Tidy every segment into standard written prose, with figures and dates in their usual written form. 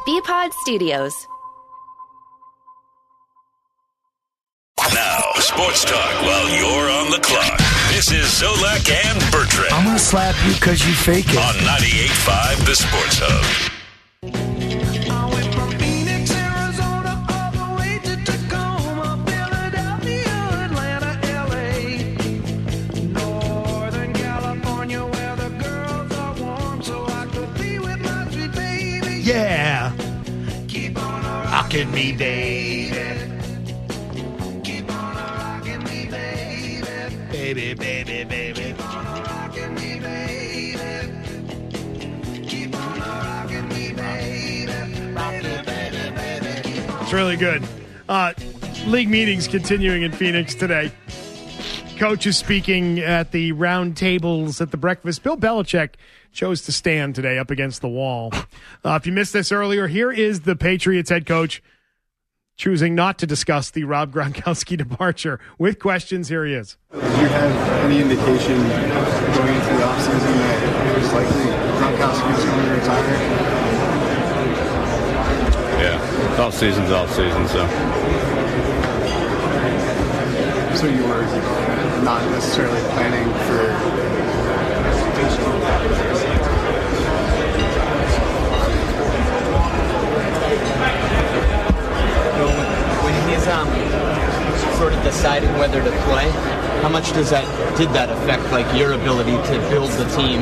BPod Studios. Now, sports talk while you're on the clock. This is Zolak and Bertrand. I'm going to slap you because you fake it. On 98.5 The Sports Hub. Yeah. Keep on rocking me, baby. Keep on rocking me, baby. Baby, baby, baby. Keep on rocking me, baby. Keep on rocking me, baby. Baby, baby, baby. It's really good. League meetings continuing in Phoenix today. Coach is speaking at the round tables at the breakfast. Bill Belichick chose to stand today up against the wall. If you missed this earlier, here is the Patriots head coach choosing not to discuss the Rob Gronkowski departure. With questions, here he is. Did you have any indication going into the offseason that it was likely Gronkowski was going to retire? Yeah, off-season's off-season, so. So you were not necessarily planning for when he's sort of deciding whether to play, how much did that affect like your ability to build the team,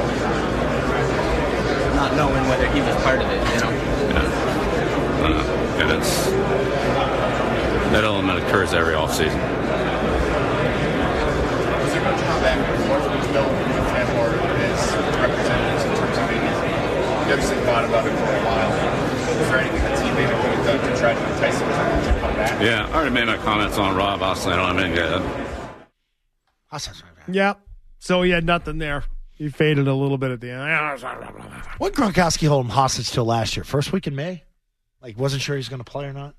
not knowing whether he was part of it, you know? Yeah, that element occurs every offseason. Was there much back and forth with Bill and or his representatives in terms of maybe you obviously thought about it for a while? Was there anything the team maybe could have done to try to entice him to come back? Yeah, I already made my comments on Rob. Obviously, I don't have anything good. Yeah, so he had nothing there. He faded a little bit at the end. What did Gronkowski hold him hostage till last year? First week in May? Like, wasn't sure he was going to play or not?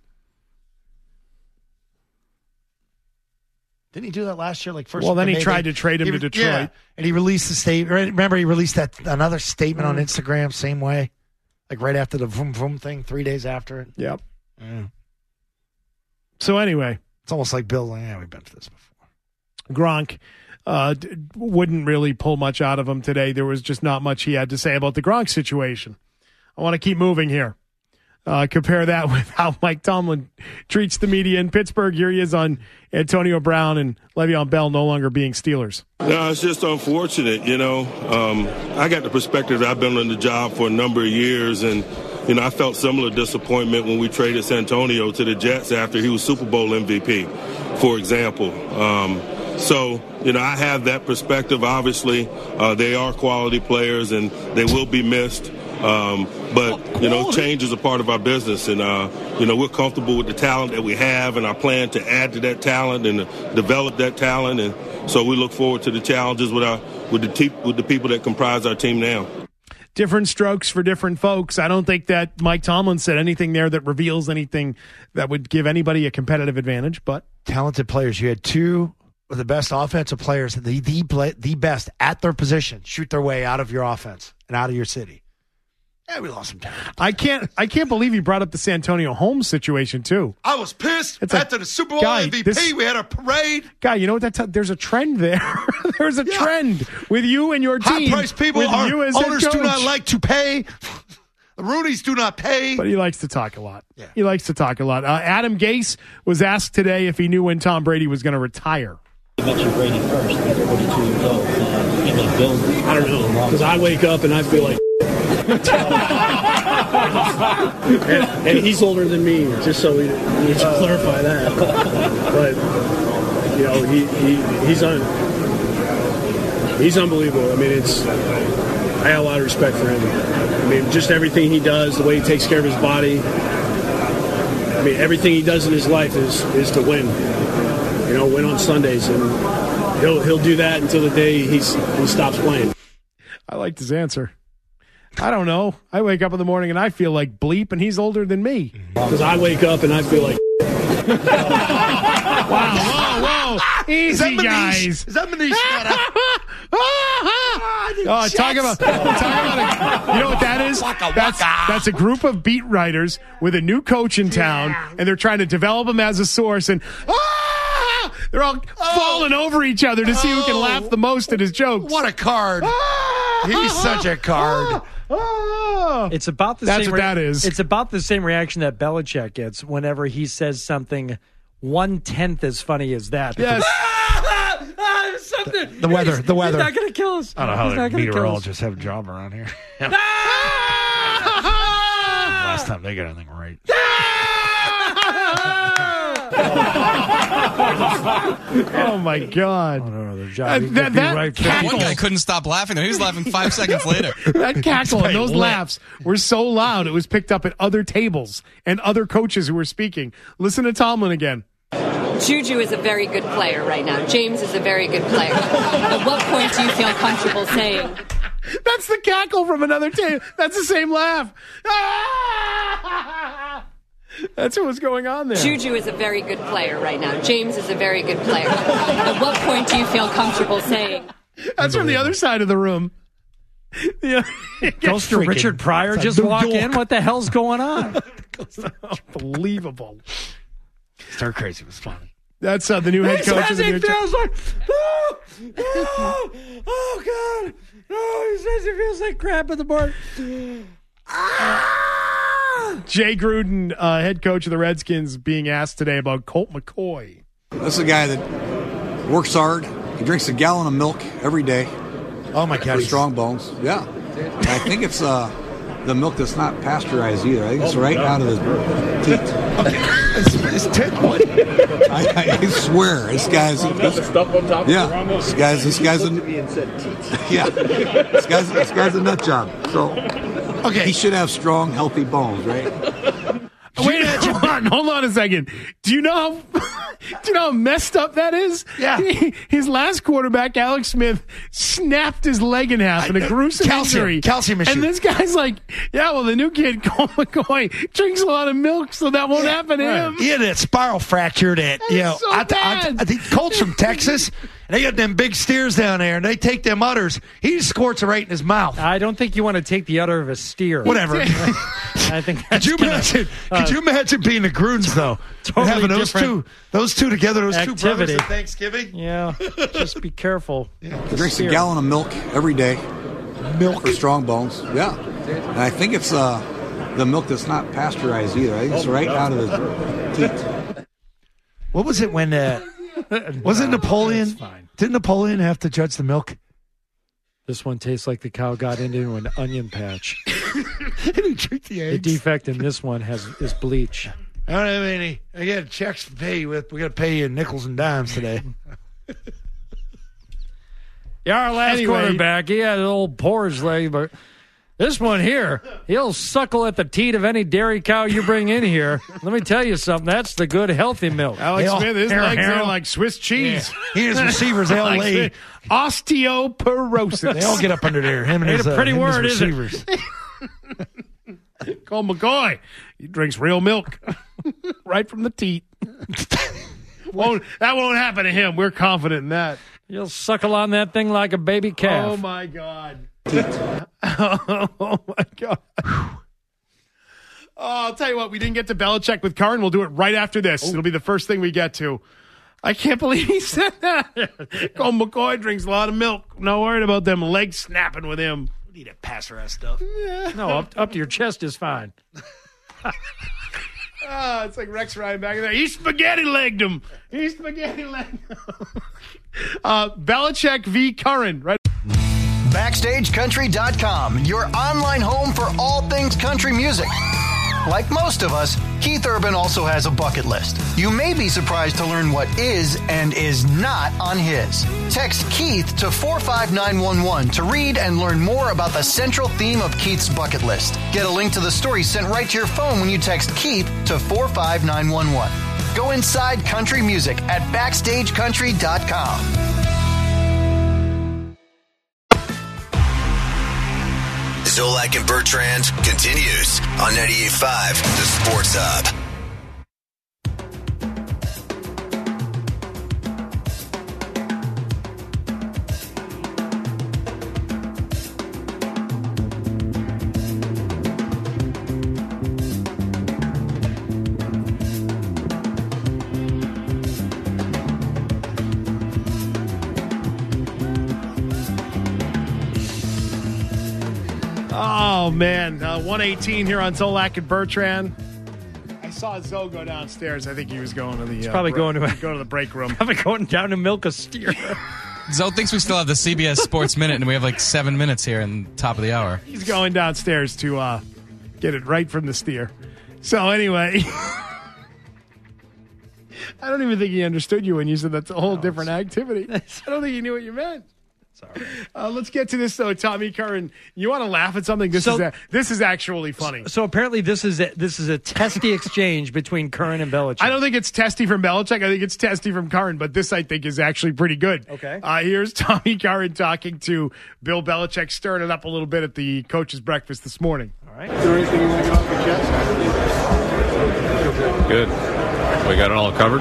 Didn't he do that last year? Like first. Well, then he May, tried to trade him to Detroit. Yeah, and he released the statement. Remember, he released another statement on Instagram, same way, like right after the vroom vroom thing, 3 days after it. Yep. Yeah. So anyway, it's almost like Bill. Yeah, we've been through this before. Gronk wouldn't really pull much out of him today. There was just not much he had to say about the Gronk situation. I want to keep moving here. Compare that with how Mike Tomlin treats the media in Pittsburgh. Here he is on Antonio Brown and Le'Veon Bell no longer being Steelers. No, it's just unfortunate, you know. I got the perspective that I've been on the job for a number of years, and, you know, I felt similar disappointment when we traded Santonio to the Jets after he was Super Bowl MVP, for example. So, you know, I have that perspective. Obviously, they are quality players, and they will be missed. But, you know, change is a part of our business, and, you know, we're comfortable with the talent that we have and our plan to add to that talent and develop that talent. And so we look forward to the challenges with the people that comprise our team now. Different strokes for different folks. I don't think that Mike Tomlin said anything there that reveals anything that would give anybody a competitive advantage, but talented players. You had two of the best offensive players, the best at their position, shoot their way out of your offense and out of your city. Yeah, we lost some time. I can't believe you brought up the Santonio Holmes situation too. I was pissed after the Super Bowl MVP. We had a parade. Guy, you know what? There's a trend there. There's a trend with you and your team. High-priced people, owners do not like to pay. The Roonies do not pay. But he likes to talk a lot. Yeah. He likes to talk a lot. Adam Gase was asked today if he knew when Tom Brady was going to retire. You mentioned Brady first. He's 42 years old. I don't know, because I wake up and I feel like and he's older than me, just so we need to clarify that. But you know, he's unbelievable. I mean, I have a lot of respect for him. I mean, just everything he does, the way he takes care of his body. I mean, everything he does in his life is to win. You know, win on Sundays, and he'll do that until the day he stops playing. I liked his answer. I don't know. I wake up in the morning and I feel like bleep, and he's older than me. Because I wake up and I feel like wow, whoa. Easy, guys. Is that Manish? Talk about you know what that is? That's a group of beat writers with a new coach in town, and they're trying to develop him as a source, and they're all falling over each other to see who can laugh the most at his jokes. What a card. He's such a card. It's about the That's same what that is. It's about the same reaction that Belichick gets whenever he says something 1/10 as funny as that. Yes. Something. The weather. He's not going to kill us. I don't know how the meteorologists have a job around here. Last time they got anything right. Oh my God! I don't know their job. That cackle. One guy couldn't stop laughing. He was laughing 5 seconds later. That cackle and those laughs were so loud it was picked up at other tables and other coaches who were speaking. Listen to Tomlin again. Juju is a very good player right now. James is a very good player. At what point do you feel comfortable saying? That's the cackle from another table. That's the same laugh. That's what was going on there. Juju is a very good player right now. James is a very good player. At what point do you feel comfortable saying? That's from the other side of the room. Toaster Richard Pryor just walk in? What the hell's going on? Unbelievable. Stir Crazy was funny. That's the new head coach of the New York Giants. Oh, God. No, he says he feels like crap at the board. Jay Gruden, head coach of the Redskins, being asked today about Colt McCoy. This is a guy that works hard. He drinks a gallon of milk every day. Oh, my God. For strong bones. Yeah. And I think it's the milk that's not pasteurized either. I think it's right out of his teeth. It's what? I swear, this guy's stuff on top. Yeah, this guy's a nut job. So, okay, he should have strong, healthy bones, right? Wait, hold on a second. Do you know how messed up that is? Yeah. His last quarterback, Alex Smith, snapped his leg in half in a gruesome injury. Calcium issue. And this guy's like, yeah, well, the new kid, Colt McCoy, drinks a lot of milk, so that won't happen to him. He had that spiral fracture that, so I bad. think Colt's from Texas, and they got them big steers down there, and they take them udders. He just squirts it right in his mouth. I don't think you want to take the udder of a steer. Whatever. I think that's Could you imagine being the Grunes, though? Totally having those two together, those activity. two brothers at Thanksgiving? Yeah. Just be careful. He drinks a gallon of milk every day. Milk. For strong bones. Yeah. And I think it's the milk that's not pasteurized either. I think it's right out of his teeth. What was it when... wasn't Napoleon... Fine. Didn't Napoleon have to judge the milk? This one tastes like the cow got into an onion patch. He drink the eggs. The defect in this one is bleach. I don't have any. I got checks to pay you with. We got to pay you in nickels and dimes today. Yeah, our last quarterback, he had an old porridge leg, but this one here, he'll suckle at the teat of any dairy cow you bring in here. Let me tell you something. That's the good, healthy milk. Alex Smith, his legs are like Swiss cheese. Yeah. He and his receivers, they all lay. Osteoporosis. They all get up under there. Him and Ain't his, a pretty word, his is it? receivers. Colt McCoy, he drinks real milk right from the teat. That won't happen to him. We're confident in that. You'll suckle on that thing like a baby calf. Oh, my God. Oh, my God. Oh, I'll tell you what, we didn't get to Belichick with Karin. We'll do it right after this. It'll be the first thing we get to. I can't believe he said that. Colt McCoy drinks a lot of milk. Not worried about them legs snapping with him. We need to pass around stuff. Yeah. No, up to your chest is fine. It's like Rex Ryan back there. He spaghetti-legged him. Belichick v. Curran, right? BackstageCountry.com, your online home for all things country music. Like most of us, Keith Urban also has a bucket list. You may be surprised to learn what is and is not on his. Text Keith to 45911 to read and learn more about the central theme of Keith's bucket list. Get a link to the story sent right to your phone when you text Keith to 45911. Go inside country music at BackstageCountry.com. Zolak and Bertrand continues on 98.5 The Sports Hub. Oh, man. 118 here on Zolak and Bertrand. I saw Zoe go downstairs. I think he was going to the... He's probably going to the break room. Probably going down to milk a steer. Zoe thinks we still have the CBS Sports Minute, and we have like 7 minutes here in the top of the hour. He's going downstairs to get it right from the steer. So anyway... I don't even think he understood you when you said that's a whole different activity. I don't think he knew what you meant. Sorry. Let's get to this, though, Tommy Curran. You want to laugh at something? This is actually funny. So apparently this is a testy exchange between Curran and Belichick. I don't think it's testy from Belichick. I think it's testy from Curran, but this, I think, is actually pretty good. Okay. Here's Tommy Curran talking to Bill Belichick, stirring it up a little bit at the coach's breakfast this morning. All right. Is there anything you want to get off your chest? Good. We got it all covered.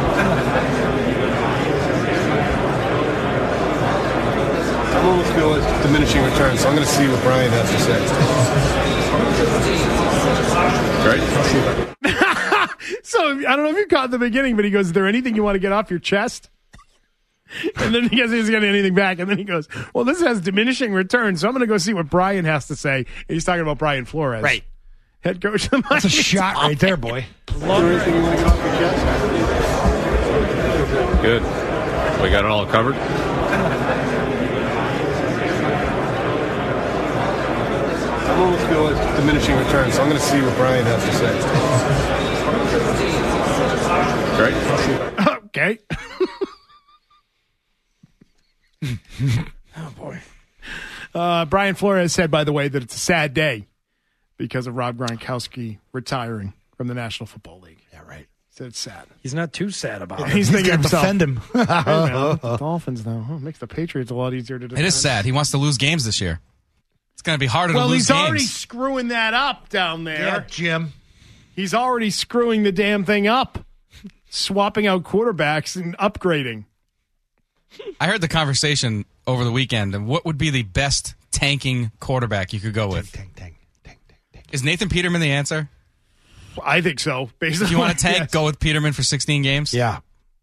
I almost feel it's diminishing returns, so I'm going to see what Brian has to say. Great. So I don't know if you caught the beginning, but he goes, is there anything you want to get off your chest? And then he goes, he's getting anything back. And then he goes, well, this has diminishing returns, so I'm going to go see what Brian has to say. And he's talking about Brian Flores. Right. Head coach of the That's a shot right there, boy. Is there anything you want to get off your chest? Good. We got it all covered. I almost feel it's diminishing returns, so I'm going to see what Brian has to say. Great. Okay. Oh, boy. Brian Flores said, by the way, that it's a sad day because of Rob Gronkowski retiring from the National Football League. Yeah, right. Said it's sad. He's not too sad about it. He's thinking got to himself, defend him. hey, man, the Dolphins, though. Huh, makes the Patriots a lot easier to defend. It is sad. He wants to lose games this year. It's going to be harder to Well, lose he's games. already screwing that up down there. Yeah, Jim. He's already screwing the damn thing up. Swapping out quarterbacks and upgrading. I heard the conversation over the weekend. And what would be the best tanking quarterback you could go with? Tank. Is Nathan Peterman the answer? I think so. Basically, If you want to tank, yes. go with Peterman for 16 games? Yeah.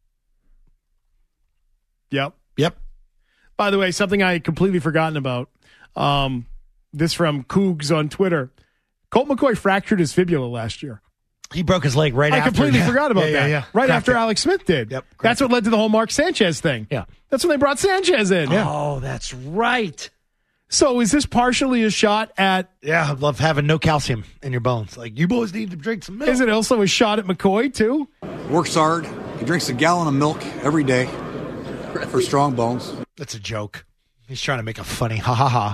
Yep. Yep. By the way, something I had completely forgotten about. This from Cougs on Twitter. Colt McCoy fractured his fibula last year. He broke his leg right I after. completely forgot about that. Yeah. Right Cracked after it. Alex Smith did. Yep. That's what led to the whole Mark Sanchez thing. Yeah. That's when they brought Sanchez in. Yeah. Oh, that's right. So is this partially a shot at... Yeah, I love having no calcium in your bones. Like, you boys need to drink some milk. Is it also a shot at McCoy, too? Works hard. He drinks a gallon of milk every day for strong bones. That's a joke. He's trying to make a funny ha.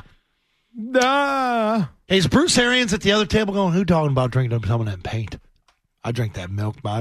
Nah. Hey, is Bruce Arians at the other table going, who talking about drinking some of that paint? I drink that milk, my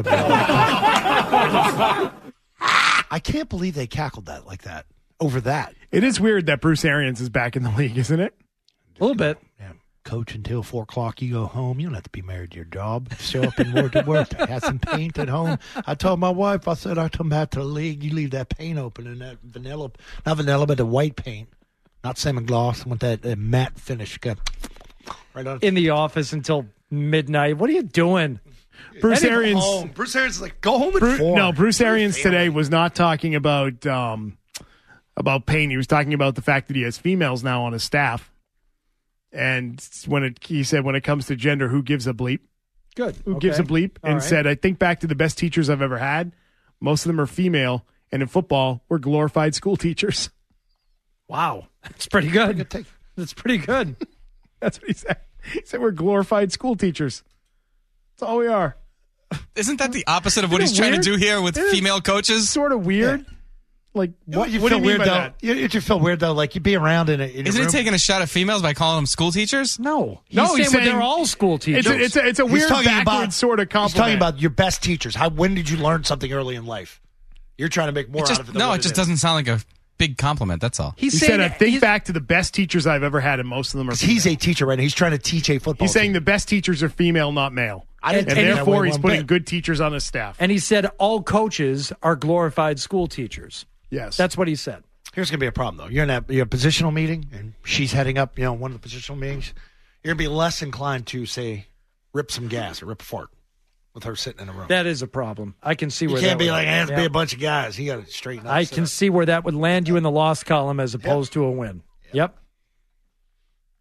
I can't believe they cackled that like that over that. It is weird that Bruce Arians is back in the league, isn't it? A little bit. Yeah. Coach until 4 o'clock, you go home. You don't have to be married to your job. Show up and work to work. I had some paint at home. I told my wife, I said, I come back to the league. You leave that paint open and that vanilla, not vanilla, but the white paint. Not salmon gloss. I want that matte finish. Right on. In the office until midnight. What are you doing? Bruce Heading Arians. home. Bruce Arians is like, go home at 4. No, Bruce Arians today was not talking about pain. He was talking about the fact that he has females now on his staff. And he said, when it comes to gender, who gives a bleep? Good. Who gives a bleep? And said, I think back to the best teachers I've ever had. Most of them are female. And in football, we're glorified school teachers. Wow. That's pretty good. That's pretty good. That's what he said. He said, we're glorified school teachers. That's all we are. Isn't that the opposite of what he's trying to do here with female coaches? Sort of weird. Yeah. Like, what do you feel mean weird, by though? that? You feel weird, though. Like, you'd be around in Isn't he taking a shot at females by calling them school teachers? No. He's saying they're all school teachers. It's a weird backwards sort of compliment. He's talking about your best teachers. When did you learn something early in life? You're trying to make more out of it than it just doesn't sound like a big compliment. That's all. He said, I think back to the best teachers I've ever had, and most of them are female. He's a teacher right now. He's trying to teach a football He's saying the best teachers are female, not male. And therefore, he's putting good teachers on his staff. And he said all coaches are glorified school teachers. Yes. That's what he said. Here's going to be a problem, though. You're in a positional meeting, and she's heading up, one of the positional meetings. You're going to be less inclined to, say, rip some gas or rip a fart with her sitting in a room. That is a problem. I can see where you can't that be would, like, it has to be a bunch of guys. You got to straighten up. I can see where that would land you in the loss column as opposed to a win. Yep.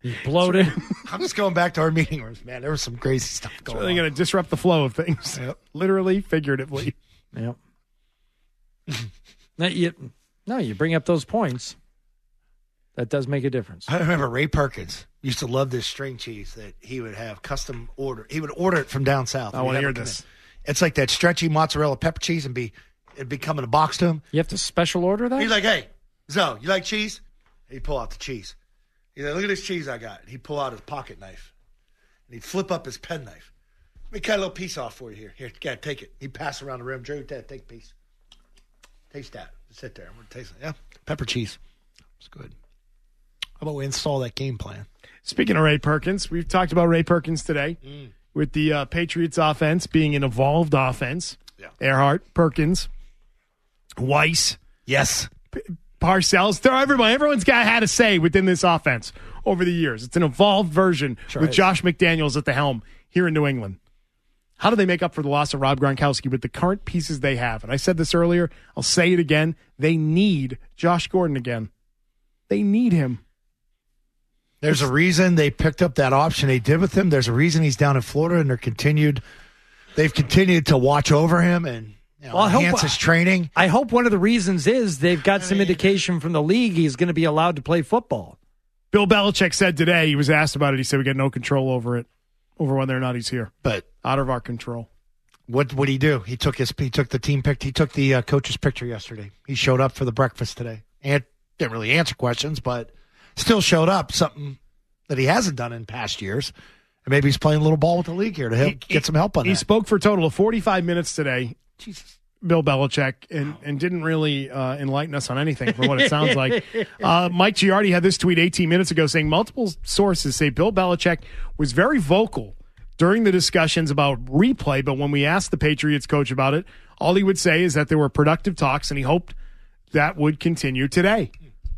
Bloated. I'm just going back to our meeting rooms, man. There was some crazy stuff going They're on. going to disrupt the flow of things. Yep. Literally, figuratively. Yep. You bring up those points. That does make a difference. I remember Ray Perkins used to love this string cheese that he would have custom order. He would order it from down south. I want to hear this. It's like that stretchy mozzarella pepper cheese it'd be coming in a box to him. You have to special order that? He's like, hey, Zoe, you like cheese? He'd pull out the cheese. He's like, look at this cheese I got. He'd pull out his pocket knife. And he'd flip up his pen knife. Let me cut a little piece off for you here. Here, yeah, take it. He'd pass around the room. Drew, Dad, take a piece. Taste that. Sit there. I'm going to taste it. Yeah, pepper cheese. It's good. How about we install that game plan? Speaking of Ray Perkins, we've talked about Ray Perkins today with the Patriots offense being an evolved offense. Yeah. Earhart, Perkins, Weiss. Yes. Parcells. Everyone's had a say within this offense over the years. It's an evolved version with Josh McDaniels at the helm here in New England. How do they make up for the loss of Rob Gronkowski with the current pieces they have? And I said this earlier. I'll say it again. They need Josh Gordon again. They need him. There's a reason they picked up that option they did with him. There's a reason he's down in Florida, and they've continued to watch over him and enhance his training. I hope one of the reasons is they've got some indication from the league he's going to be allowed to play football. Bill Belichick said today, he was asked about it, he said we got no control over it, over whether or not he's here. But out of our control. What would he do? He took the team pick. He took the coach's picture yesterday. He showed up for the breakfast today. And didn't really answer questions, but still showed up, something that he hasn't done in past years. And maybe he's playing a little ball with the league here to get some help on that. He spoke for a total of 45 minutes today, Bill Belichick, and didn't really enlighten us on anything from what it sounds like. Mike Giardi had this tweet 18 minutes ago saying multiple sources say Bill Belichick was very vocal during the discussions about replay, but when we asked the Patriots coach about it, all he would say is that there were productive talks, and he hoped that would continue today.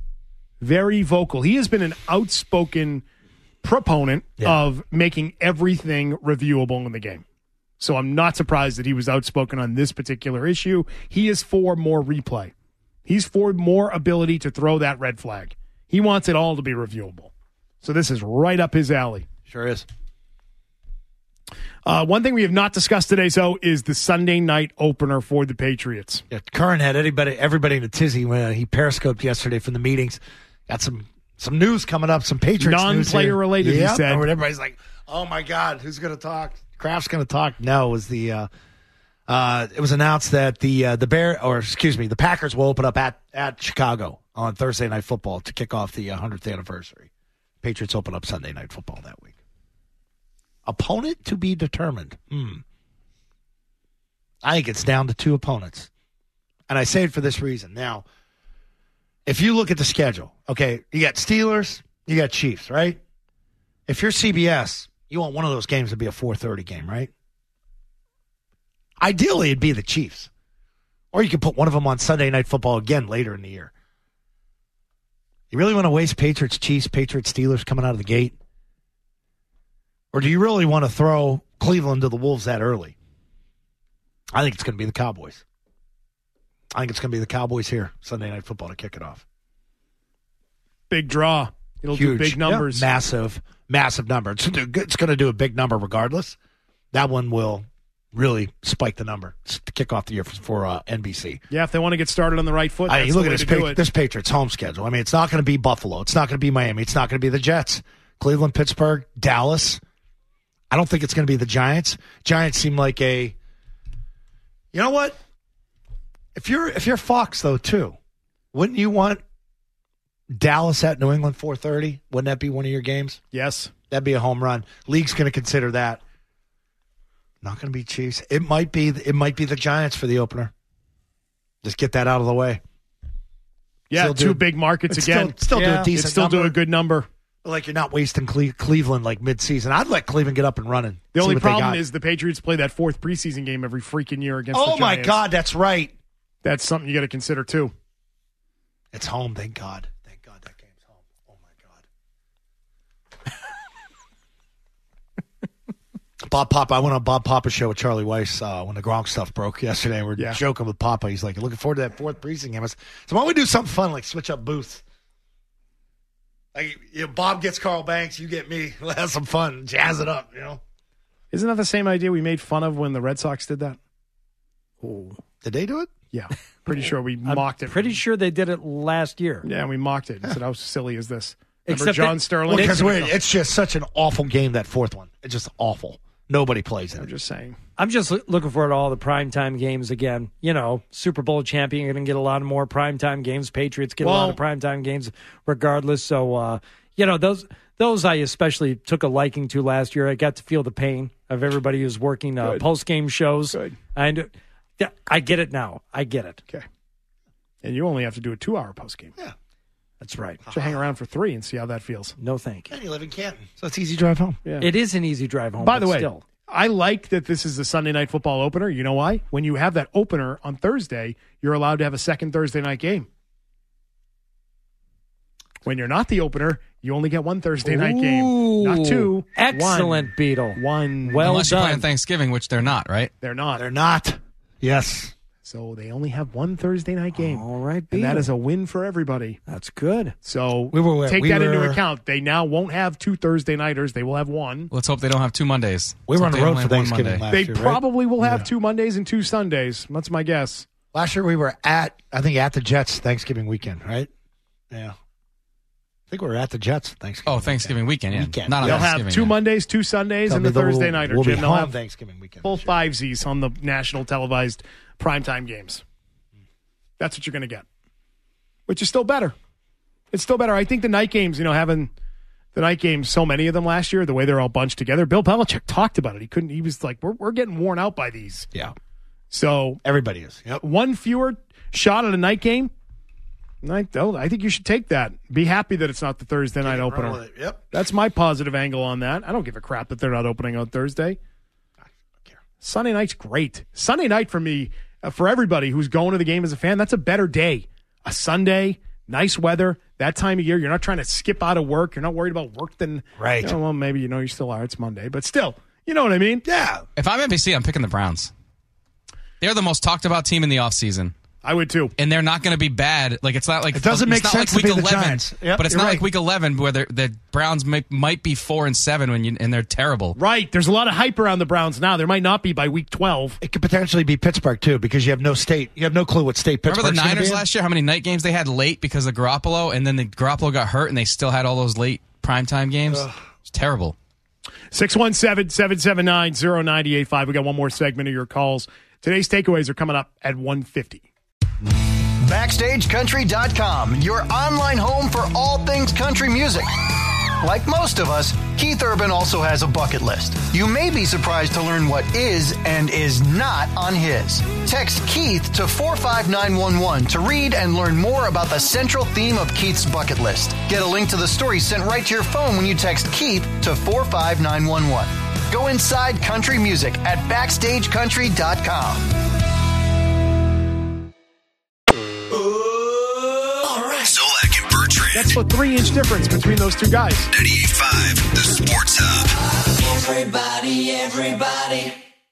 Very vocal. He has been an outspoken proponent of making everything reviewable in the game. So I'm not surprised that he was outspoken on this particular issue. He is for more replay. He's for more ability to throw that red flag. He wants it all to be reviewable. So this is right up his alley. Sure is. One thing we have not discussed today, so, is the Sunday night opener for the Patriots. Yeah, Curran had everybody in a tizzy when he periscoped yesterday from the meetings. Got some news coming up, some Patriots non-player news related, he said. And everybody's like, oh, my God, who's going to talk? Kraft's going to talk. No, it was it was announced that the Packers will open up at Chicago on Thursday Night Football to kick off the 100th anniversary. Patriots open up Sunday Night Football that week. Opponent to be determined. I think it's down to two opponents. And I say it for this reason. Now, if you look at the schedule, okay, you got Steelers, you got Chiefs, right? If you're CBS, you want one of those games to be a 4:30 game, right? Ideally, it'd be the Chiefs. Or you could put one of them on Sunday Night Football again later in the year. You really want to waste Patriots, Chiefs, Patriots, Steelers coming out of the gate? Or do you really want to throw Cleveland to the Wolves that early? I think it's going to be the Cowboys. I think it's going to be the Cowboys here, Sunday Night Football, to kick it off. Big draw. It'll Huge. do big numbers. Yep. Massive number. It's going to do a big number regardless. That one will really spike the number to kick off the year for NBC. Yeah, if they want to get started on the right foot, that's look the way at to do it. this Patriots home schedule. I mean, it's not going to be Buffalo. It's not going to be Miami. It's not going to be the Jets. Cleveland, Pittsburgh, Dallas. I don't think it's going to be the Giants. Giants seem like you know what? If you're Fox though too, wouldn't you want Dallas at New England 4:30? Wouldn't that be one of your games? Yes, that'd be a home run. League's going to consider that. Not going to be Chiefs. It might be the Giants for the opener. Just get that out of the way. Yeah, two big markets again. Still do a decent. Still number. do a good number. Like you're not wasting Cleveland like mid-season. I'd let Cleveland get up and running. The only problem is the Patriots play that fourth preseason game every freaking year against the Giants. Oh, my God, that's right. That's something you got to consider, too. It's home, thank God. Thank God that game's home. Oh, my God. Bob Papa, I went on Bob Papa's show with Charlie Weiss when the Gronk stuff broke yesterday. We're joking with Papa. He's like, looking forward to that fourth preseason game. So why don't we do something fun, like switch up booths? Like, Bob gets Carl Banks, you get me. Let's have some fun. Jazz it up, Isn't that the same idea we made fun of when the Red Sox did that? Oh. Did they do it? Yeah. Pretty sure we mocked it. Pretty sure they did it last year. Yeah, we mocked it and said, how silly is this? Remember Except John Sterling? Because it's just such an awful game, that fourth one. It's just awful. Nobody plays it. I'm just saying. I'm just looking forward to all the primetime games again. Super Bowl champion, you're going to get a lot of more primetime games. Patriots get a lot of primetime games regardless. So, those I especially took a liking to last year. I got to feel the pain of everybody who's working post-game shows. Good. And I get it now. I get it. Okay. And you only have to do a 2-hour post-game. Yeah. That's right. So hang around for 3 and see how that feels. No, thank you. And you live in Canton, so it's easy drive home. Yeah. It is an easy drive home. By the way, still. I like that this is the Sunday Night Football opener. You know why? When you have that opener on Thursday, you're allowed to have a second Thursday night game. When you're not the opener, you only get one Thursday night game, not 2. Excellent, Beetle. 1. Well Unless done. you're playing Thanksgiving, which they're not, right? They're not. They're not. Yes. So they only have one Thursday night game. All right, and Beetle. that is a win for everybody. That's good. So take that into account. They now won't have 2 Thursday nighters. They will have 1. Let's hope they don't have 2 Mondays. We were on the road for Thanksgiving last They year, right? probably will have 2 Mondays and 2 Sundays. That's my guess. Last year we were at the Jets Thanksgiving weekend, right? Yeah. I think we were at the Jets Thanksgiving. Oh, Thanksgiving weekend, yeah. Weekend. Not on They'll Thanksgiving. have 2 Mondays, 2 Sundays, and the Thursday nighter. We'll be Jim, they'll home have Thanksgiving weekend. full 5Zs on the national televised primetime games. That's what you're going to get, which is still better. It's still better. I think the night games, having the night games, so many of them last year, the way they're all bunched together. Bill Belichick talked about it. He was like, we're getting worn out by these. Yeah. So everybody is. Yep. One fewer shot at a night game. I think you should take that. Be happy that it's not the Thursday night opener. Yep. That's my positive angle on that. I don't give a crap that they're not opening on Thursday. I don't care. Sunday night's great. Sunday night for me, for everybody who's going to the game as a fan, that's a better day. A Sunday, nice weather, that time of year. You're not trying to skip out of work. You're not worried about work. Right. Well, maybe you still are. It's Monday. But still, you know what I mean? Yeah. If I'm NBC, I'm picking the Browns. They're the most talked about team in the offseason. I would too. And they're not going to be bad. Like it's not like it doesn't make sense like week to be 11, the Giants. Yep, but it's not like week 11 where the Browns might be 4-7 and they're terrible. Right. There's a lot of hype around the Browns now. There might not be by week 12. It could potentially be Pittsburgh too because you have no state. You have no clue what state Pittsburgh's Remember the Niners be last year? How many night games they had late because of Garoppolo, and then the Garoppolo got hurt, and they still had all those late primetime games. It's terrible. 617-779-0985. We got one more segment of your calls. Today's takeaways are coming up at 1:50. BackstageCountry.com, your online home for all things country music. Like most of us, Keith Urban also has a bucket list. You may be surprised to learn what is and is not on his. Text Keith to 45911 to read and learn more about the central theme of Keith's bucket list. Get a link to the story sent right to your phone when you text Keith to 45911. Go inside country music at BackstageCountry.com. Zolak and Bertrand. That's a 3-inch difference between those two guys. 98.5, the Sports Hub. Everybody.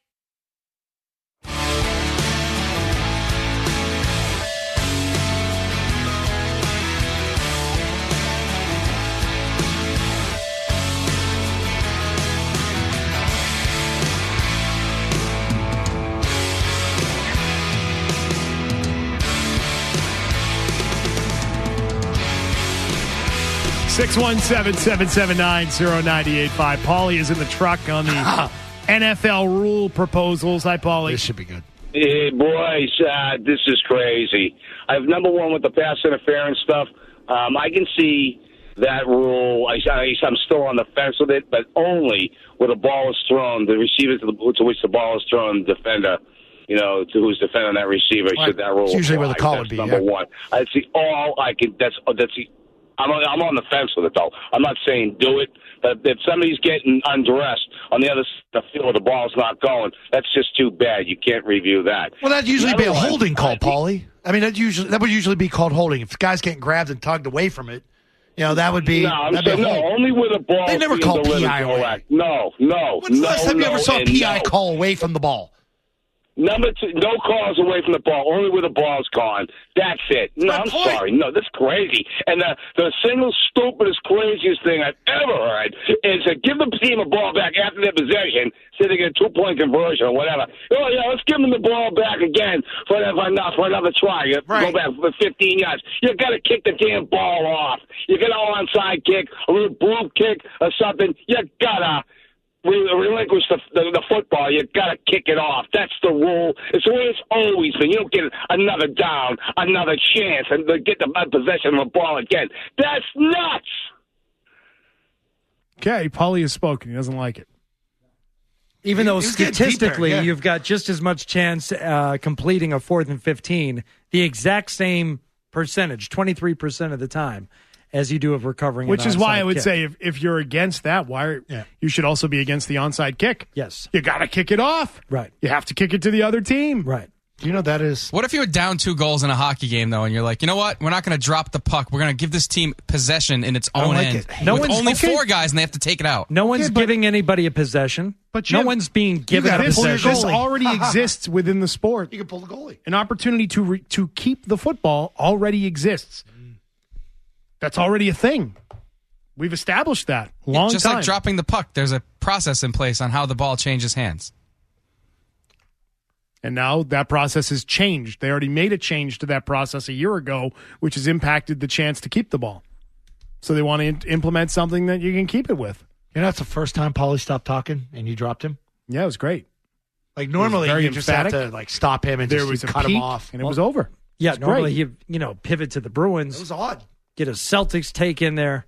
Six 617-779-0985. Paulie is in the truck on the NFL rule proposals. Hi, Paulie. This should be good. Hey, boys, this is crazy. Number one, with the pass interference stuff, I can see that rule. I'm still on the fence with it, but only where the ball is thrown, the receiver to which the ball is thrown, the defender, to who's defending that receiver. Right. Should that rule It's usually apply. where the call That's would be. number Yeah. one. That's the all I can. That's the. I'm on the fence with it, though. I'm not saying do it, but if somebody's getting undressed on the other side of the field, the ball's not going, that's just too bad. You can't review that. Well, that'd usually be a Otherwise, holding call, Paulie. I mean, that would usually be called holding. If the guy's getting grabbed and tugged away from it, that would be. No, I'm that'd saying be a no. hold. Only with a ball. They never call PI away. No. When's the last time you ever saw a PI call away from the ball? Number 2, no calls away from the ball, only where the ball's gone. That's it. No, I'm sorry. No, that's crazy. And the single stupidest, craziest thing I've ever heard is to give the team a ball back after their possession, say they get a 2-point conversion or whatever. Oh, yeah, let's give them the ball back again for another try. Go back for 15 yards. You got to kick the damn ball off. You get an onside kick, a little blue kick or something. You got to relinquish the football. You got to kick it off. That's the rule. It's the way it's always been. You don't get another down, another chance, and get the possession of the ball again. That's nuts. Okay, Paulie has spoken. He doesn't like it. Even though He was getting statistically deeper, yeah. you've got just as much chance completing a 4th and 15, the exact same percentage, 23% of the time, as you do of recovering. Which an is why onside I would kick. say if you're against that, you should also be against the onside kick. Yes. You got to kick it off. Right. You have to kick it to the other team. Right. You know that is. What if you were down 2 goals in a hockey game, though, and you're like, you know what? We're not going to drop the puck. We're going to give this team possession in its own like end. it. No with one's- only okay. 4 guys, and they have to take it out. No one's giving anybody a possession. But no Jim, one's being given a this possession. already exists within the sport. You can pull the goalie. An opportunity to keep the football already exists. That's already a thing. We've established that long Just time. like dropping the puck, there's a process in place on how the ball changes hands. And now that process has changed. They already made a change to that process a year ago, which has impacted the chance to keep the ball. So they want to implement something that you can keep it with. You know, that's the first time Paulie stopped talking and you dropped him. Yeah, it was great. Like normally, very you just have emphatic. to like stop him and There just was a cut peak, him off, and it was over. Yeah, It's normally great. you pivot to the Bruins. It was odd. Get a Celtics take in there.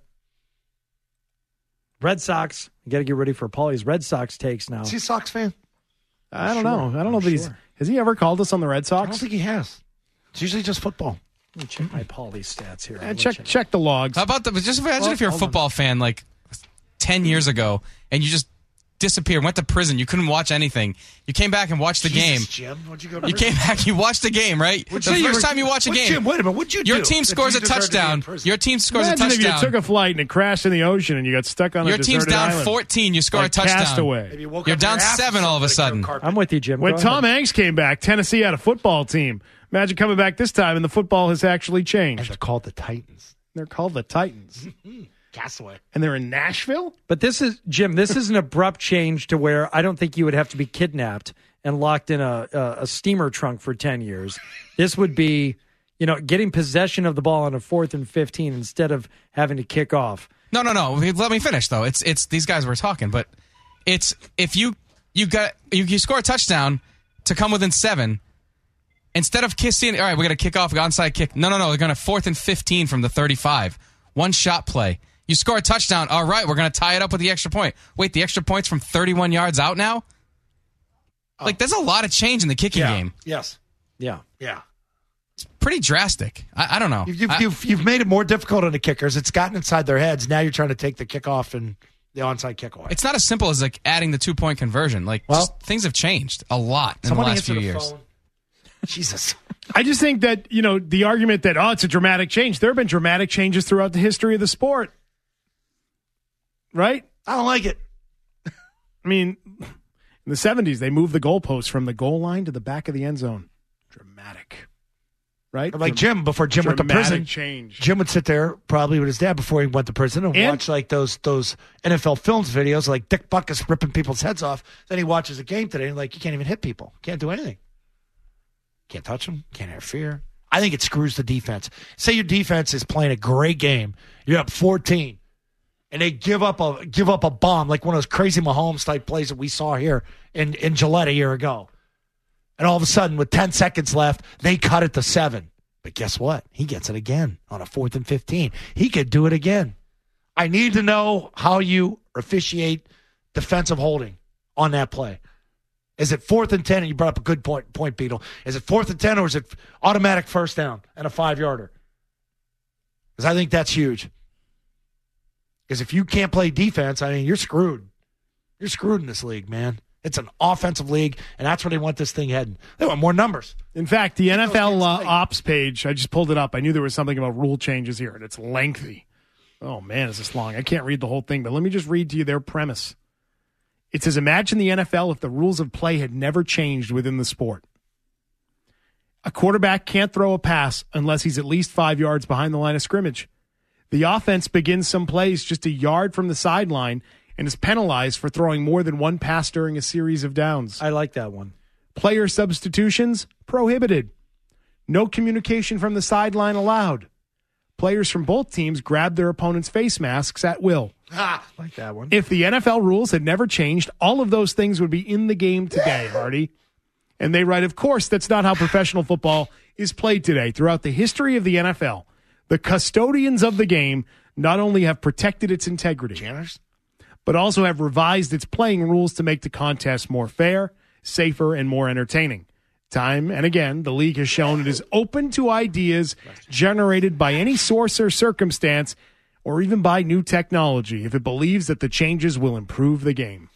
Red Sox. You got to get ready for Paulie's Red Sox takes now. Is he a Sox fan? I don't know. I don't know that has he ever called us on the Red Sox? I don't think he has. It's usually just football. Let me check my Paulie stats here. Check the logs. How about just imagine if you're a football fan like 10 years ago and you just disappeared, went to prison, you couldn't watch anything. You came back and watched the game. Jim, what'd you go to You came back, you watched the game, right? The first time you watch a game. Jim, wait a minute, what'd you do? Your team that scores you a deserved to be in touchdown. prison? Your team scores Imagine a touchdown. if you took a flight and it crashed in the ocean and you got stuck on a Your team's deserted down island. 14. You score Like a touchdown. Castaway. Maybe you woke You're up your down ass 7 all of a sudden. I'm with you, Jim. When Go Tom ahead. Hanks came back, Tennessee had a football team. Imagine coming back this time and the football has actually And changed. they're called the Titans. They're called the Titans. Castaway. And they're in Nashville? But this is, Jim, this is an abrupt change to where I don't think you would have to be kidnapped and locked in a steamer trunk for 10 years. This would be, getting possession of the ball on a 4th and 15 instead of having to kick off. No. Let me finish though. It's these guys were talking, but it's if you score a touchdown to come within 7. Instead of kissing, all right, we're going to kick off, onside kick. No. They're going to 4th and 15 from the 35. One shot play. You score a touchdown. All right, we're going to tie it up with the extra point. Wait, the extra point's from 31 yards out now? Like, there's a lot of change in the kicking game. Yes. Yeah. Yeah. It's pretty drastic. I don't know. You've made it more difficult on the kickers. It's gotten inside their heads. Now you're trying to take the kickoff and the onside kick away. It's not as simple as like adding the 2-point conversion. Like, just things have changed a lot in the last few years. Jesus. I just think that, the argument that, it's a dramatic change. There have been dramatic changes throughout the history of the sport. Right? I don't like it. I mean, in the 70s, they moved the goalposts from the goal line to the back of the end zone. Dramatic. Right? Like Jim, before Jim went to prison, Dramatic change. Jim would sit there probably with his dad before he went to prison and watch like those NFL films videos, like Dick Butkus ripping people's heads off. Then he watches a game today and like, you can't even hit people. Can't do anything. Can't touch them. Can't interfere. I think it screws the defense. Say your defense is playing a great game. You're up 14, and they give up a bomb like one of those crazy Mahomes type plays that we saw here in Gillette a year ago. And all of a sudden, with 10 seconds left, they cut it to 7. But guess what? He gets it again on a 4th and 15. He could do it again. I need to know how you officiate defensive holding on that play. Is it 4th and 10? And you brought up a good point, Beetle. Is it 4th and 10 or is it automatic first down and a 5-yarder? Because I think that's huge. Because if you can't play defense, I mean, you're screwed. You're screwed in this league, man. It's an offensive league, and that's where they want this thing heading. They want more numbers. In fact, the NFL ops page, I just pulled it up. I knew there was something about rule changes here, and it's lengthy. Oh, man, is this long. I can't read the whole thing, but let me just read to you their premise. It says, imagine the NFL if the rules of play had never changed within the sport. A quarterback can't throw a pass unless he's at least 5 yards behind the line of scrimmage. The offense begins some plays just a yard from the sideline and is penalized for throwing more than one pass during a series of downs. I like that one. Player substitutions prohibited. No communication from the sideline allowed. Players from both teams grab their opponent's face masks at will. Like that one. If the NFL rules had never changed, all of those things would be in the game today, Hardy. And they write, of course, that's not how professional football is played today. Throughout the history of the NFL, the custodians of the game not only have protected its integrity, but also have revised its playing rules to make the contest more fair, safer, and more entertaining. Time and again, the league has shown it is open to ideas generated by any source or circumstance, or even by new technology, if it believes that the changes will improve the game.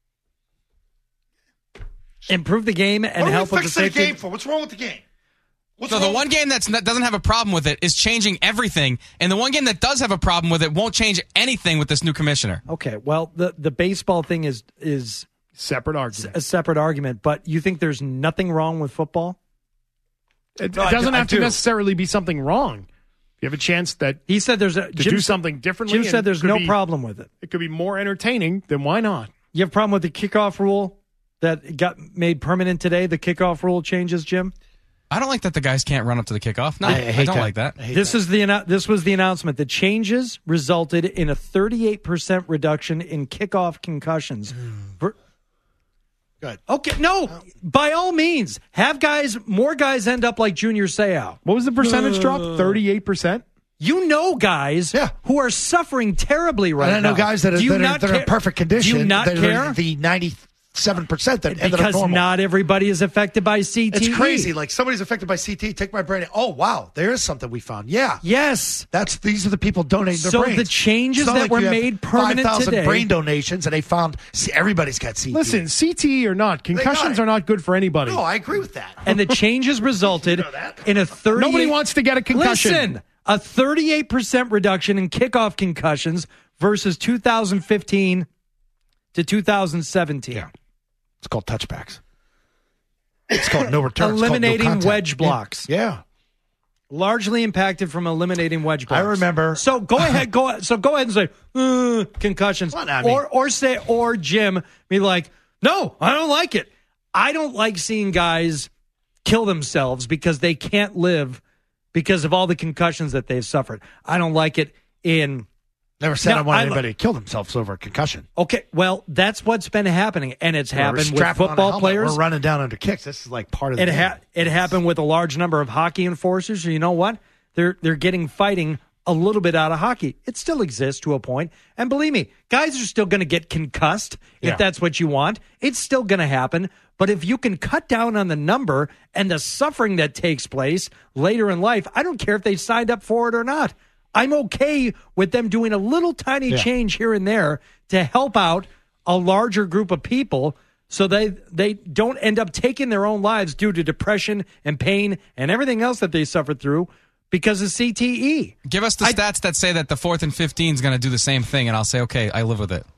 Improve the game and what help are we with the fixing the safety. game for? What's wrong with the game? So the one game that doesn't have a problem with it is changing everything, and the one game that does have a problem with it won't change anything with this new commissioner. Okay, well, the baseball thing is separate argument. A separate argument, but you think there's nothing wrong with football? It doesn't have to necessarily be something wrong. You have a chance that he said there's to do something differently. Jim said there's no problem with it. It could be more entertaining. Then why not? You have a problem with the kickoff rule that got made permanent today? The kickoff rule changes, Jim? I don't like that the guys can't run up to the kickoff. No, I don't like that. This was the announcement. The changes resulted in a 38% reduction in kickoff concussions. Good. Okay, no, by all means, have more guys end up like Junior Seau. What was the percentage drop? 38%? You know guys who are suffering terribly right now. And I know guys that are in perfect condition. Do you not care? The 97% that ended up because normal. not everybody is affected by CTE. It's crazy. Like somebody's affected by CTE. Take my brain. Oh wow, there is something we found. Yeah. Yes. These are the people donating their brains. So the changes that were made permanent 5,000 today. brain donations, and they found everybody's got CTE. Listen, CTE or not, concussions are not good for anybody. No, I agree with that. And the changes resulted in a 38%. Nobody wants to get a concussion. Listen, a 38% reduction in kickoff concussions versus 2015 to 2017. Yeah. It's called touchbacks. It's called no return. Eliminating wedge blocks. Yeah. Largely impacted from eliminating wedge blocks. I remember. So go ahead. Go ahead and say concussions, or Jim be like, no, I don't like it. I don't like seeing guys kill themselves because they can't live because of all the concussions that they've suffered. I don't like it in. Never said I want anybody to kill themselves over a concussion. Okay, well, that's what's been happening, and it's happened with football players. We're running down under kicks. This is like part of it. It happened with a large number of hockey enforcers. You know what? They're getting fighting a little bit out of hockey. It still exists to a point, and believe me, guys are still going to get concussed if that's what you want. It's still going to happen. But if you can cut down on the number and the suffering that takes place later in life, I don't care if they signed up for it or not. I'm okay with them doing a little tiny change here and there to help out a larger group of people so they don't end up taking their own lives due to depression and pain and everything else that they suffered through because of CTE. Give us the stats that say that the 4th and 15 is going to do the same thing, and I'll say, okay, I live with it.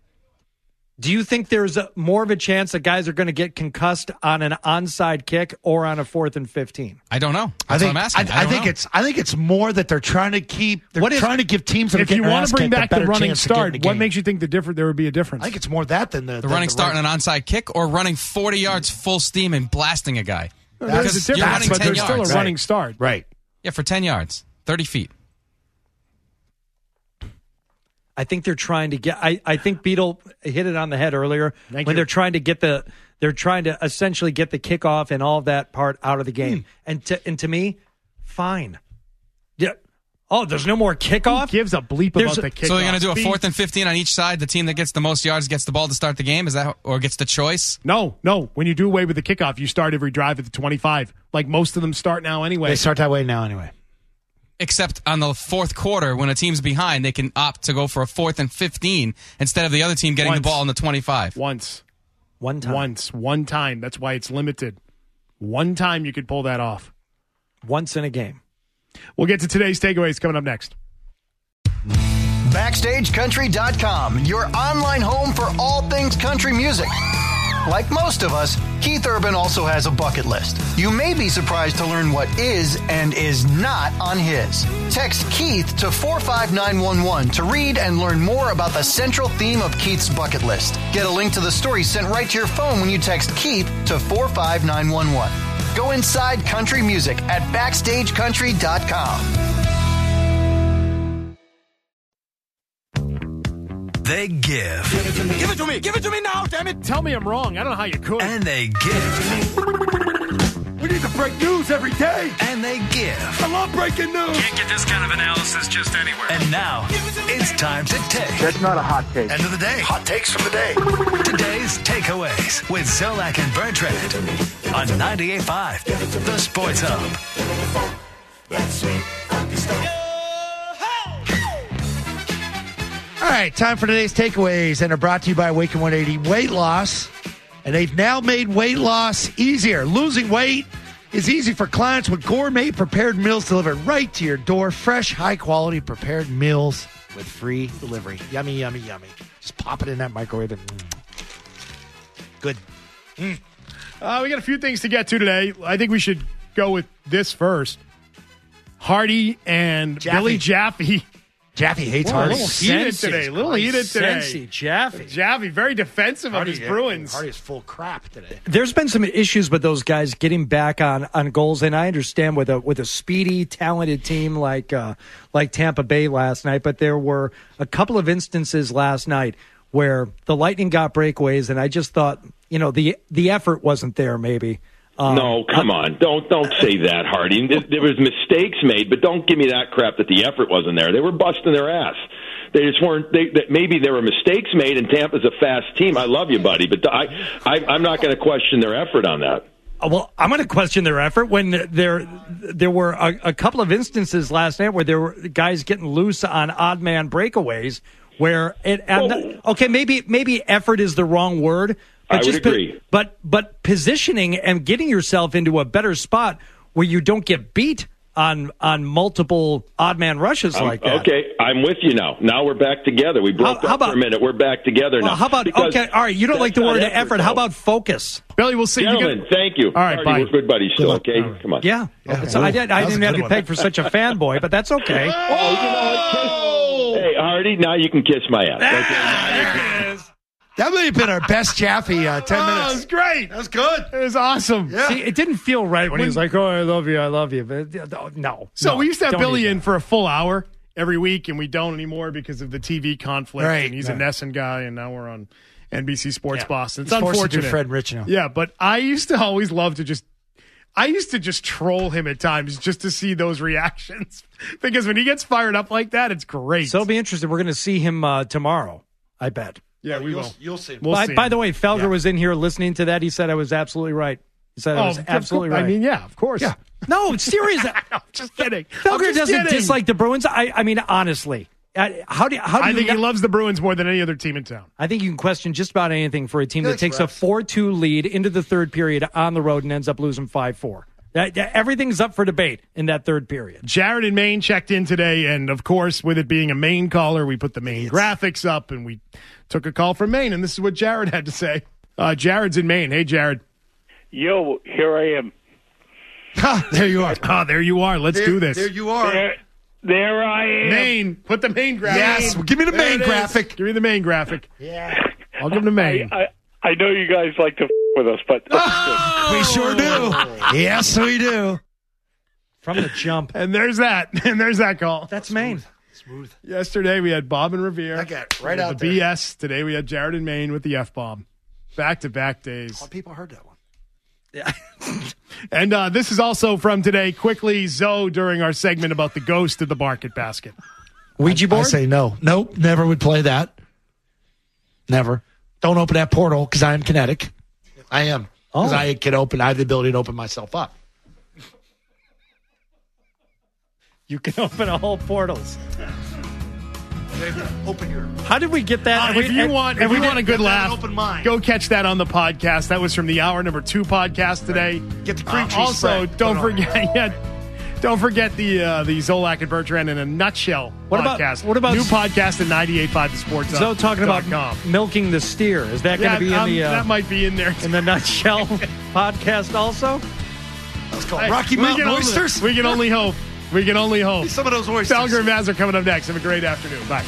Do you think there's more of a chance that guys are going to get concussed on an onside kick or on a 4th and 15? I don't know. That's what I'm asking. I think it's more that they're trying to keep. They're trying to give teams that if you want to bring back the running start, what makes you think there would be a difference? I think it's more that than the running start and an onside kick, or running 40 yards full steam and blasting a guy. There's a difference, but there's still a running start. Right. Yeah, for 10 yards, 30 feet. I think they're trying to get. I think Beetle hit it on the head earlier they're trying to essentially get the kickoff and all of that part out of the game. And to me, fine. Yeah. Oh, there's no more kickoff. Who gives a bleep about the kickoff? So they're going to do a 4th and 15 on each side. The team that gets the most yards gets the ball to start the game. Is that or gets the choice? No. When you do away with the kickoff, you start every drive at the 25. Like most of them start now anyway. They start that way now anyway. Except on the fourth quarter, when a team's behind, they can opt to go for a 4th and 15 instead of the other team getting the ball on the 25. One time. That's why it's limited. One time you could pull that off. Once in a game. We'll get to today's takeaways coming up next. BackstageCountry.com, your online home for all things country music. Like most of us, Keith Urban also has a bucket list. You may be surprised to learn what is and is not on his. Text Keith to 45911 to read and learn more about the central theme of Keith's bucket list. Get a link to the story sent right to your phone when you text Keith to 45911. Go inside country music at BackstageCountry.com. They give. Give it to me. Give it to me. Give it to me now, damn it. Tell me I'm wrong. I don't know how you could. And they give. We need to break news every day. And they give. I love breaking news. Can't get this kind of analysis just anywhere. And now, it's time to take. That's not a hot take. End of the day. Hot takes from the day. Today's takeaways with Zolak and Bertrand on 98.5, The Sports Hub. All right, time for today's takeaways, and are brought to you by Awaken 180 Weight Loss. And they've now made weight loss easier. Losing weight is easy for clients with gourmet prepared meals delivered right to your door. Fresh, high-quality prepared meals with free delivery. Yummy, yummy, yummy. Just pop it in that microwave and good. We got a few things to get to today. I think we should go with this first. Hardy and Billy Jaffe. Jaffe hates Hardy. Hardy. A little heated today. Sensey, Jaffe. Jaffe, very defensive of his Bruins. Hardy is full crap today. There's been some issues with those guys getting back on goals, and I understand with a speedy, talented team like Tampa Bay last night, but there were a couple of instances last night where the Lightning got breakaways, and I just thought, the effort wasn't there maybe. No, come on. Don't say that, Hardy. There was mistakes made, but don't give me that crap that the effort wasn't there. They were busting their ass. They just weren't. Maybe there were mistakes made, and Tampa's a fast team. I love you, buddy, but I'm not going to question their effort on that. Well, I'm going to question their effort when there were a couple of instances last night where there were guys getting loose on odd man breakaways. Where maybe effort is the wrong word. But I would agree. But positioning and getting yourself into a better spot where you don't get beat on multiple odd man rushes like that. Okay, I'm with you now. Now we're back together. We broke up for a minute. We're back together now. How about all right? You don't like the word effort. How about focus? Billy, we'll see. Gentlemen, thank you. All right, bye. We're good buddies still, okay? Come on. Yeah. So I didn't have you pegged for such a fanboy, but that's okay. Hey, Hardy, now you can kiss my ass. There it is. That may have been our best Jaffe 10 minutes. That was great. That was good. It was awesome. Yeah. See, it didn't feel right when he was like, I love you. But no. So we used to have Billy in for a full hour every week, and we don't anymore because of the TV conflict. Right, and he's a Nesson guy, and now we're on NBC Sports Boston. It's he's unfortunate. Forced to do Fred Rich now. Yeah, but I used to always love to just troll him at times just to see those reactions. Because when he gets fired up like that, it's great. So it'll be interesting. We're going to see him tomorrow, I bet. Yeah, we will. You'll see. By the way, Felger was in here listening to that. He said I was absolutely right. He said I was absolutely right. I mean, yeah, of course. Yeah. No, it's serious. I'm just kidding. Felger doesn't dislike the Bruins. I mean, honestly. How do I think he loves the Bruins more than any other team in town. I think you can question just about anything for a team that takes a 4-2 lead into the third period on the road and ends up losing 5-4. Everything's up for debate in that third period. Jared in Maine checked in today, and of course, with it being a Maine caller, we put the Maine graphics up, and we took a call from Maine, and this is what Jared had to say. Jared's in Maine. Hey, Jared. Yo, here I am. There you are. There you are. Let's do this. There you are. There I am. Maine. Put the Maine graphic. Yes. Give me the Maine graphic. Give me the Maine graphic. Yeah. I'll give him the Maine. I know you guys like to with us, but we sure do. Yes, we do. From the jump. And there's that. And there's that call. That's Maine. Smooth. Yesterday we had Bob and Revere. I got right with out the there. BS. Today we had Jared and Maine with the F-bomb. Back-to-back days. A lot of people heard that one. Yeah. And this is also from today. Quickly, Zoe, during our segment about the ghost of the market basket. Ouija board? I say no. Nope, never would play that. Never. Don't open that portal because I am kinetic. I am. Because I have the ability to open myself up. You can open all portals. Open your. How did we get that? If you want a good laugh, open mind. go catch that on the podcast. That was from the Hour Number 2 podcast today. Get the cream cheese Also, spread. don't forget, Don't forget the Zolak and Bertrand in a Nutshell podcast. What about new podcast at 98.5 The Sports So talking about milking the steer. Is that going to be in the... that might be in there. In the Nutshell podcast also? Let's call Rocky Mountain Oysters. We can only hope. We can only hope. Some of those oysters. Felger and Maz are coming up next. Have a great afternoon. Bye.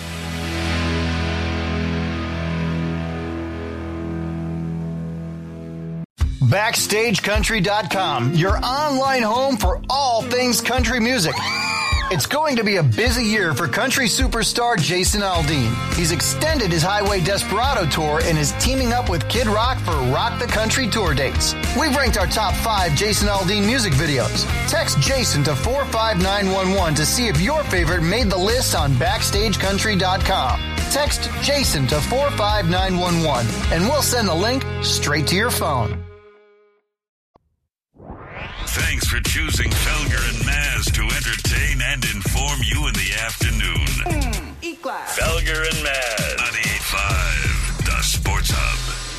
BackstageCountry.com, your online home for all things country music. It's going to be a busy year for country superstar Jason Aldean. He's extended his Highway Desperado tour and is teaming up with Kid Rock for Rock the Country tour dates. We've ranked our top 5 Jason Aldean music videos. Text Jason to 45911 to see if your favorite made the list on BackstageCountry.com. Text Jason to 45911 and we'll send the link straight to your phone. Thanks for choosing Felger and Maz to entertain and inform you in the afternoon. E-class. Felger and Maz. 98.5, The Sports Hub.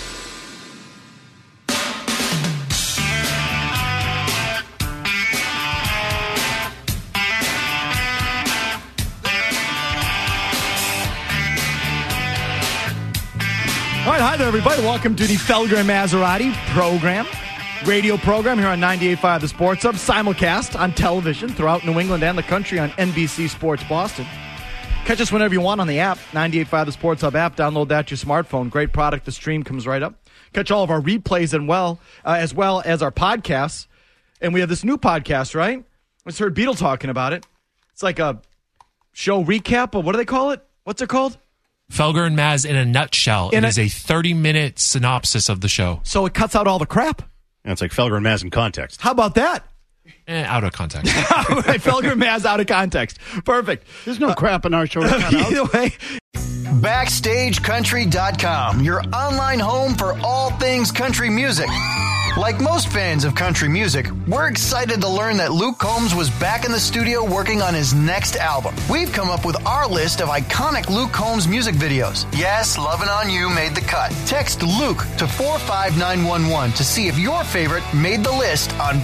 All right, hi there, everybody. Welcome to the Felger and Maserati program. Radio program here on 98.5 The Sports Hub, simulcast on television throughout New England and the country on NBC Sports Boston. Catch us whenever you want on the app, 98.5 The Sports Hub app. Download that to your smartphone. Great product. The stream comes right up. Catch all of our replays as well as our podcasts. And we have this new podcast, right? I just heard Beetle talking about it. It's like a show recap, but what do they call it? What's it called? Felger and Maz in a nutshell. It is a 30-minute synopsis of the show. So it cuts out all the crap. And it's like Felger and Maz in context. How about that? Out of context. Right, Felger and Maz out of context. Perfect. There's no crap in our show to cut out. Either way. BackstageCountry.com, your online home for all things country music. Like most fans of country music, we're excited to learn that Luke Combs was back in the studio working on his next album. We've come up with our list of iconic Luke Combs music videos. Yes, Lovin' On You made the cut. Text Luke to 45911 to see if your favorite made the list on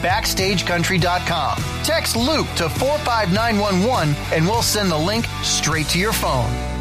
BackstageCountry.com. Text Luke to 45911 and we'll send the link straight to your phone.